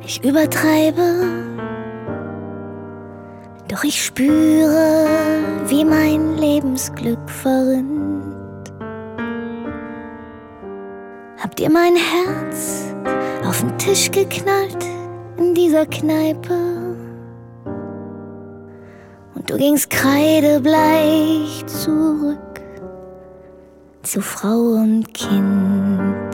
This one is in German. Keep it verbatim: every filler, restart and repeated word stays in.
Ich übertreibe, doch ich spüre, wie mein Lebensglück verrinnt. Hab dir mein Herz auf den Tisch geknallt in dieser Kneipe und du gingst kreidebleich zurück zu Frau und Kind.